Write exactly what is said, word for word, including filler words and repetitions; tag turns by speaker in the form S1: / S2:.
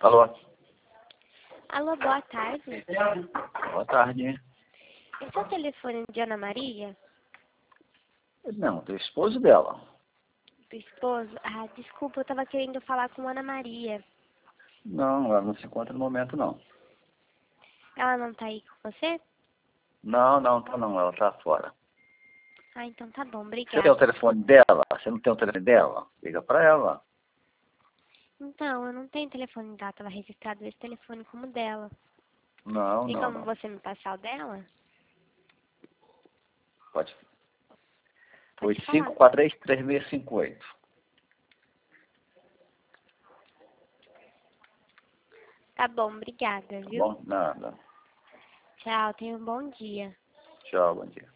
S1: Alô?
S2: Alô, boa tarde.
S1: Boa tarde.
S2: Esse é o telefone de Ana Maria?
S1: Não, do esposo dela.
S2: Do esposo? Ah, desculpa, eu tava querendo falar com Ana Maria.
S1: Não, ela não se encontra no momento, não.
S2: Ela não tá aí com você?
S1: Não, não, tá não, ela tá fora.
S2: Ah, então tá bom,
S1: Você tem o
S2: obrigada.
S1: telefone dela? Você não tem o telefone dela? Liga pra ela.
S2: Então, eu não tenho telefone dela, tava registrado esse telefone como dela.
S1: Não,
S2: Tem
S1: não,
S2: como
S1: não.
S2: você me passar o dela?
S1: Pode.
S2: Pode
S1: oito
S2: falar.
S1: cinco quatro três três seis cinco oito.
S2: Tá bom, obrigada,
S1: Tá
S2: viu?
S1: bom? Nada.
S2: Tchau, tenha um bom dia.
S1: Tchau, bom dia.